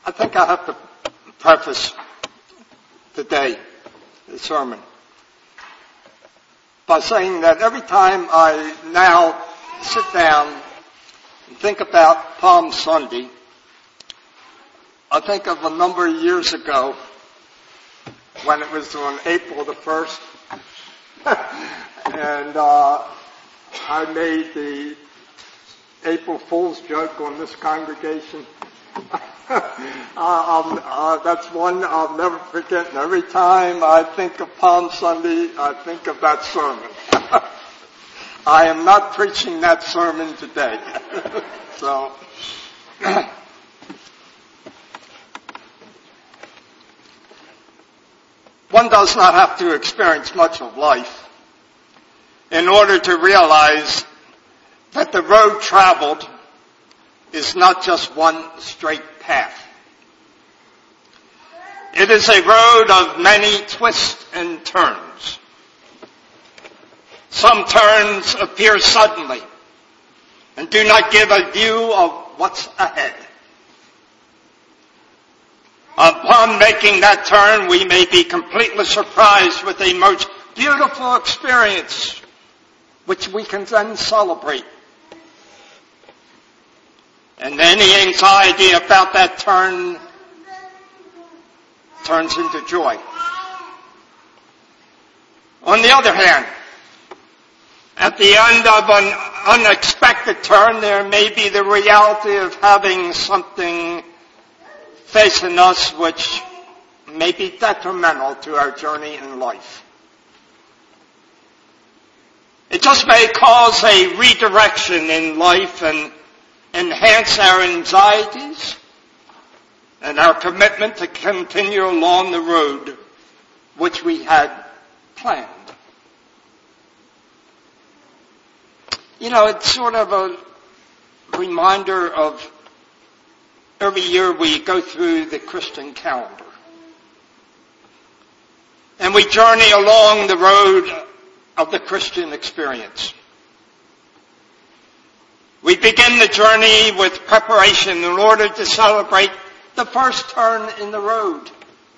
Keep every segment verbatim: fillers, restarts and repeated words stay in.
I think I have to preface today, the sermon, by saying that every time I now sit down and think about Palm Sunday, I think of a number of years ago when it was on April the first, and uh, I made the April Fool's joke on this congregation. uh, um, uh, that's one I'll never forget. And every time I think of Palm Sunday, I think of that sermon. I am not preaching that sermon today. so, one does not have to experience much of life in order to realize that the road traveled is not just one straight path. It is a road of many twists and turns. Some turns appear suddenly and do not give a view of what's ahead. Upon making that turn, we may be completely surprised with a most beautiful experience, which we can then celebrate. And any anxiety about that turn turns into joy. On the other hand, at the end of an unexpected turn, there may be the reality of having something facing us which may be detrimental to our journey in life. It just may cause a redirection in life and enhance our anxieties and our commitment to continue along the road which we had planned. You know, it's sort of a reminder of every year we go through the Christian calendar. And we journey along the road of the Christian experience. We begin the journey with preparation in order to celebrate the first turn in the road.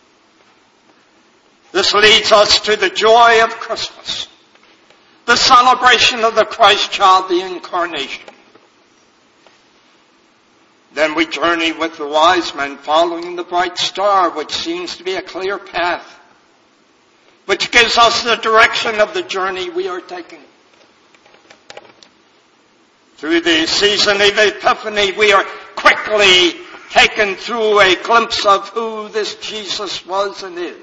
This leads us to the joy of Christmas, the celebration of the Christ child, the incarnation. Then we journey with the wise men following the bright star, which seems to be a clear path, which gives us the direction of the journey we are taking. Through the season of Epiphany, we are quickly taken through a glimpse of who this Jesus was and is.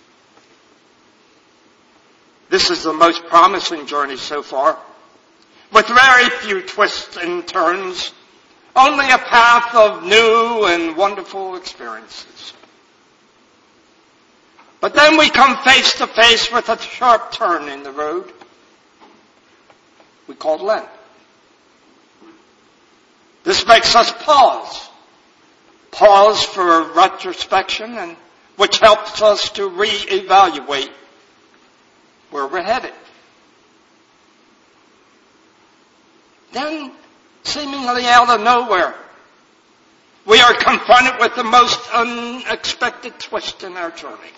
This is the most promising journey so far, with very few twists and turns, only a path of new and wonderful experiences. But then we come face to face with a sharp turn in the road we call Lent. This makes us pause. Pause for retrospection, and which helps us to reevaluate where we're headed. Then, seemingly out of nowhere, we are confronted with the most unexpected twist in our journey.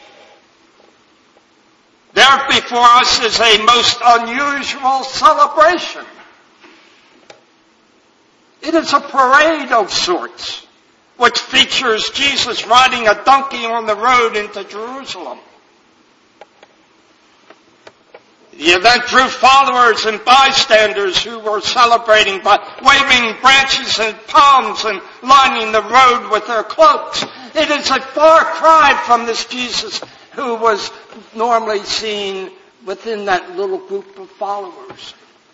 There before us is a most unusual celebration. It is a parade of sorts, which features Jesus riding a donkey on the road into Jerusalem. The event drew followers and bystanders who were celebrating by waving branches and palms and lining the road with their cloaks. It is a far cry from this Jesus who was normally seen within that little group of followers.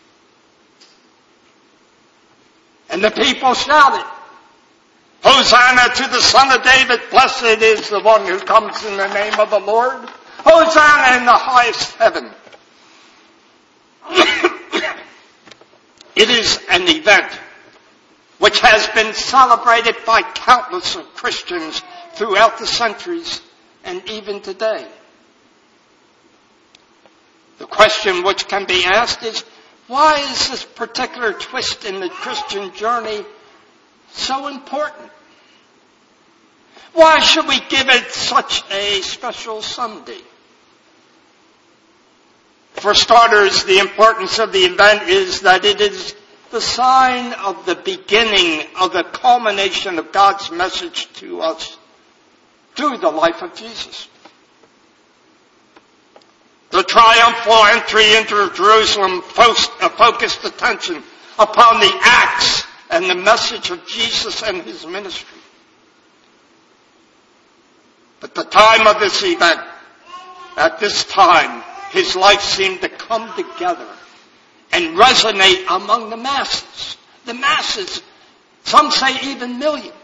And the people shouted, "Hosanna to the Son of David, blessed is the one who comes in the name of the Lord. Hosanna in the highest heaven." It is an event which has been celebrated by countless of Christians throughout the centuries and even today. The question which can be asked is, why is this particular twist in the Christian journey so important? Why should we give it such a special Sunday? For starters, the importance of the event is that it is the sign of the beginning of the culmination of God's message to us through the life of Jesus. The triumphal entry into Jerusalem focused attention upon the acts and the message of Jesus and his ministry. At the time of this event, at this time, his life seemed to come together and resonate among the masses. The masses, some say even millions.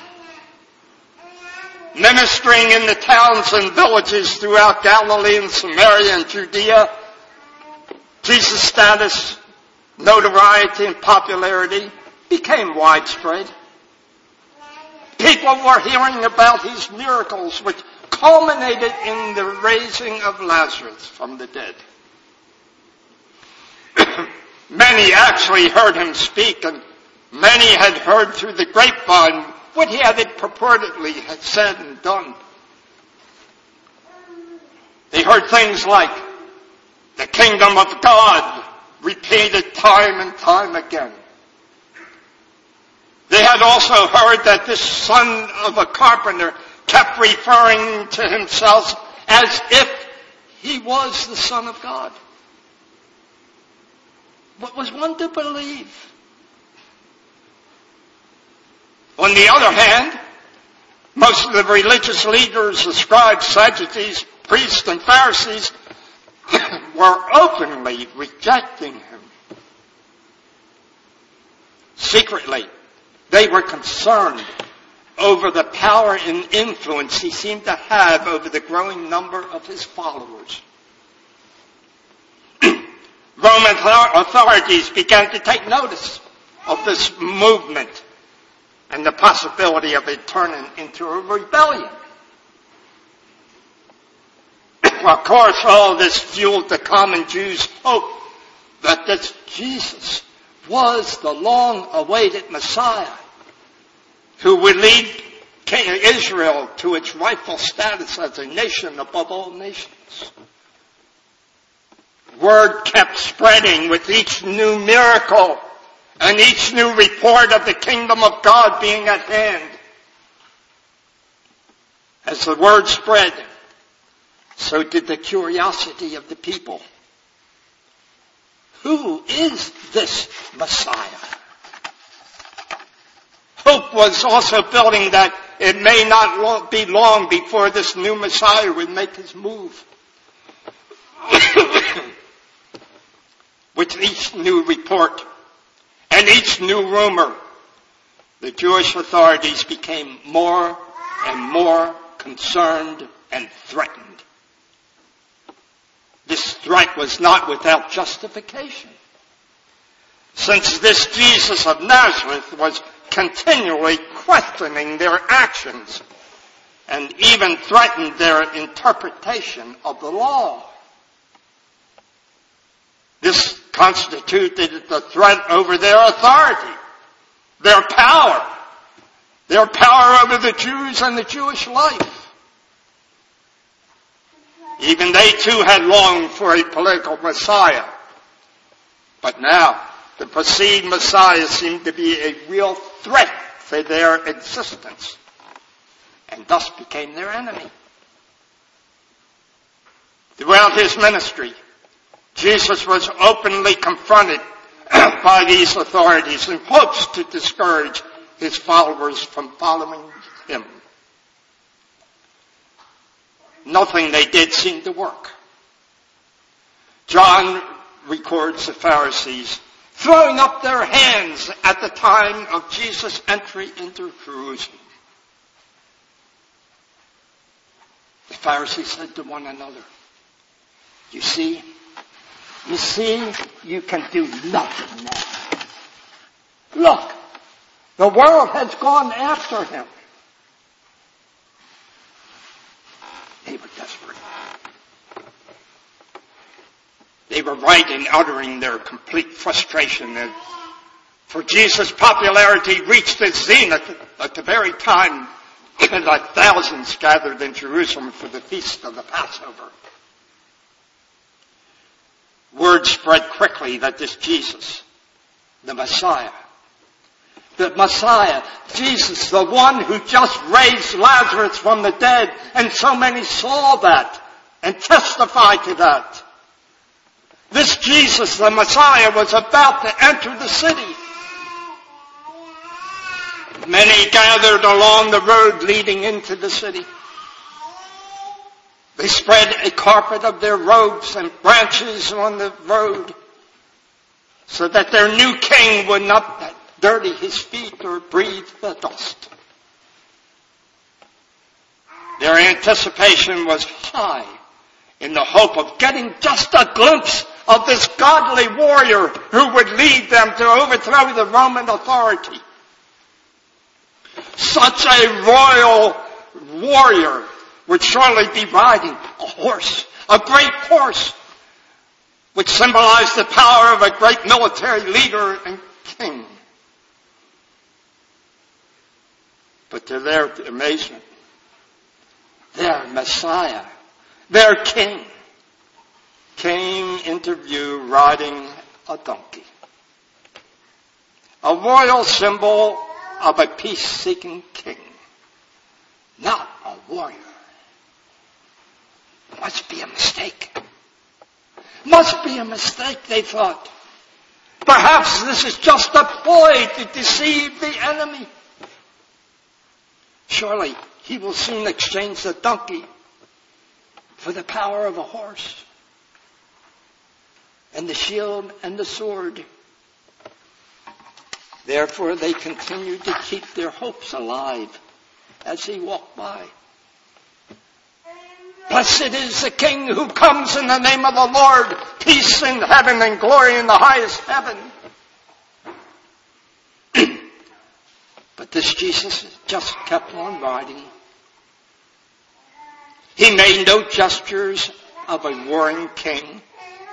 Ministering in the towns and villages throughout Galilee and Samaria and Judea, Jesus' status, notoriety, and popularity became widespread. People were hearing about his miracles, which culminated in the raising of Lazarus from the dead. Many actually heard him speak, and many had heard through the grapevine what he had purportedly had said and done. They heard things like the kingdom of God repeated time and time again. They had also heard that this son of a carpenter kept referring to himself as if he was the Son of God. What was one to believe? On the other hand, most of the religious leaders, the scribes, Sadducees, priests, and Pharisees were openly rejecting him. Secretly, they were concerned over the power and influence he seemed to have over the growing number of his followers. Roman authorities began to take notice of this movement and the possibility of it turning into a rebellion. Of course, all this fueled the common Jews' hope that this Jesus was the long-awaited Messiah who would lead Israel to its rightful status as a nation above all nations. Word kept spreading with each new miracle and each new report of the kingdom of God being at hand. As the word spread, so did the curiosity of the people. Who is this Messiah? Hope was also building that it may not be long before this new Messiah would make his move. With each new report and each new rumor, the Jewish authorities became more and more concerned and threatened. This threat was not without justification, since this Jesus of Nazareth was continually questioning their actions and even threatened their interpretation of the law. This constituted the threat over their authority, their power, their power over the Jews and the Jewish life. Even they too had longed for a political Messiah. But now, the perceived Messiah seemed to be a real threat to their existence, and thus became their enemy. Throughout his ministry, Jesus was openly confronted by these authorities in hopes to discourage his followers from following him. Nothing they did seemed to work. John records the Pharisees throwing up their hands at the time of Jesus' entry into Jerusalem. The Pharisees said to one another, You see, you see, you can do nothing now. Look, the world has gone after him. They were desperate. They were right in uttering their complete frustration. And for Jesus' popularity reached its zenith at the very time and like thousands gathered in Jerusalem for the feast of the Passover. Word spread quickly that this Jesus, the Messiah, the Messiah, Jesus, the one who just raised Lazarus from the dead, and so many saw that and testified to that. This Jesus, the Messiah, was about to enter the city. Many gathered along the road leading into the city. They spread a carpet of their robes and branches on the road so that their new king would not dirty his feet or breathe the dust. Their anticipation was high in the hope of getting just a glimpse of this godly warrior who would lead them to overthrow the Roman authority. Such a royal warrior would surely be riding a horse, a great horse, which symbolized the power of a great military leader and king. But to their amazement, their Messiah, their king, came into view riding a donkey. A royal symbol of a peace-seeking king, not a warrior. Must be a mistake. Must be a mistake, they thought. Perhaps this is just a ploy to deceive the enemy. Surely he will soon exchange the donkey for the power of a horse, and the shield and the sword. Therefore they continued to keep their hopes alive as he walked by. Blessed is the King who comes in the name of the Lord, peace in heaven and glory in the highest heaven. But this Jesus just kept on riding. He made no gestures of a warring king,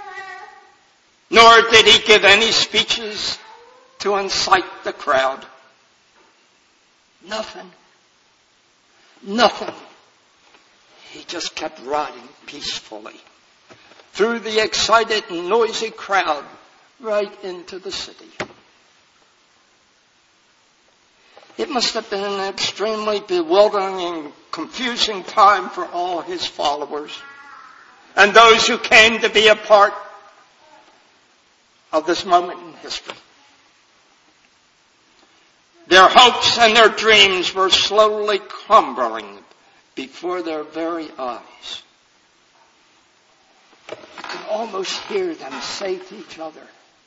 nor did he give any speeches to incite the crowd. Nothing. Nothing. He just kept riding peacefully through the excited and noisy crowd right into the city. It must have been an extremely bewildering and confusing time for all his followers and those who came to be a part of this moment in history. Their hopes and their dreams were slowly crumbling before their very eyes. You could almost hear them say to each other,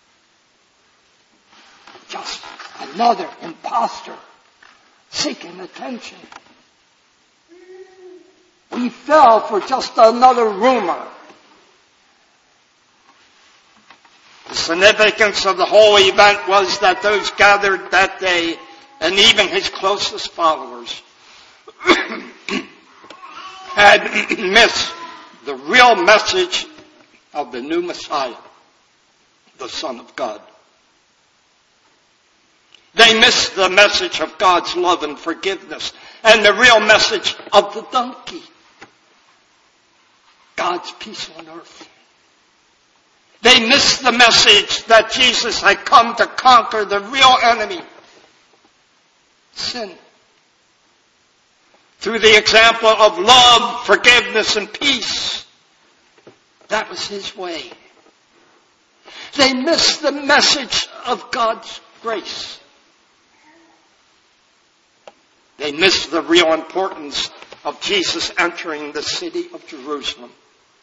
just another imposter seeking attention. We fell for just another rumor. The significance of the whole event was that those gathered that day, and even his closest followers, had missed the real message of the new Messiah, the Son of God. They missed the message of God's love and forgiveness and the real message of the donkey, God's peace on earth. They missed the message that Jesus had come to conquer the real enemy, sin, through the example of love, forgiveness, and peace. That was his way. They missed the message of God's grace. They missed the real importance of Jesus entering the city of Jerusalem.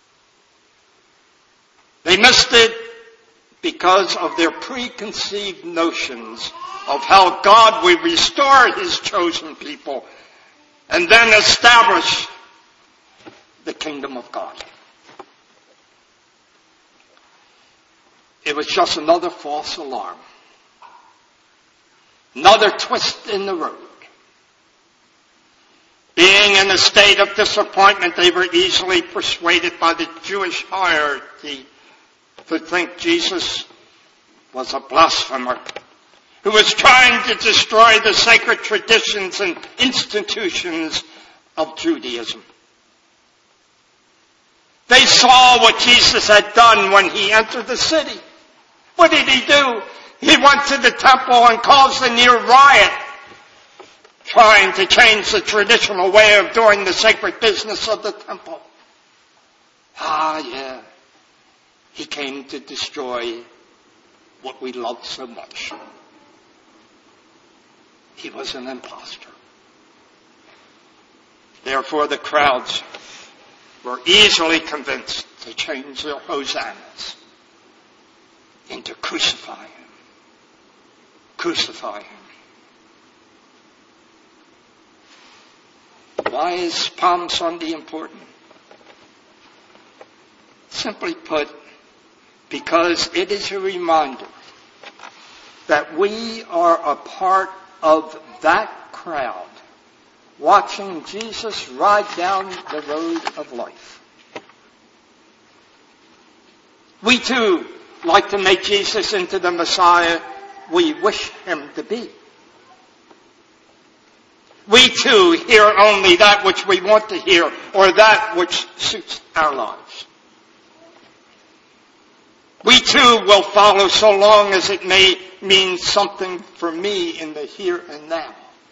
They missed it because of their preconceived notions of how God would restore his chosen people and then establish the kingdom of God. It was just another false alarm. Another twist in the road. Being in a state of disappointment, they were easily persuaded by the Jewish hierarchy to think Jesus was a blasphemer who was trying to destroy the sacred traditions and institutions of Judaism. They saw what Jesus had done when he entered the city. What did he do? He went to the temple and caused a near riot, trying to change the traditional way of doing the sacred business of the temple. Ah, yeah. He came to destroy what we love so much. He was an impostor. Therefore, the crowds were easily convinced to change their hosannas into crucify him. Crucify him. Why is Palm Sunday important? Simply put, because it is a reminder that we are a part of that crowd watching Jesus ride down the road of life. We too like to make Jesus into the Messiah we wish him to be. We too hear only that which we want to hear or that which suits our lives. We too will follow so long as it may mean something for me in the here and now.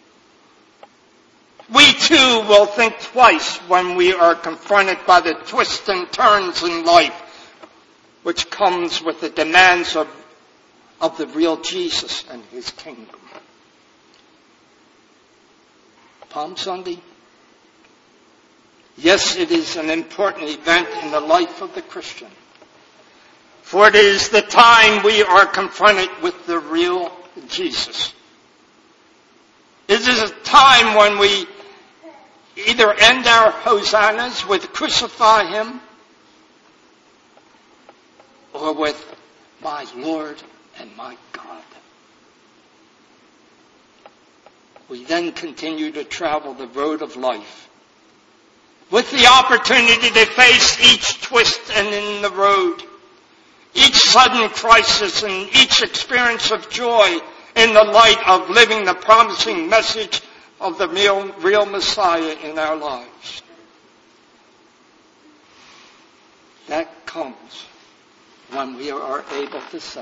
We too will think twice when we are confronted by the twists and turns in life which comes with the demands of, of the real Jesus and his kingdom. Palm Sunday? Yes, it is an important event in the life of the Christian. For it is the time we are confronted with the real Jesus. It is a time when we either end our hosannas with crucify him or with my Lord and my God. We then continue to travel the road of life with the opportunity to face each twist and in the road, each sudden crisis and each experience of joy in the light of living the promising message of the real, real Messiah in our lives. That comes when we are able to say,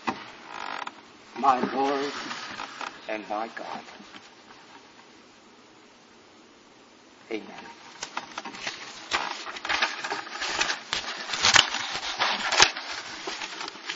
my Lord and my God. Amen.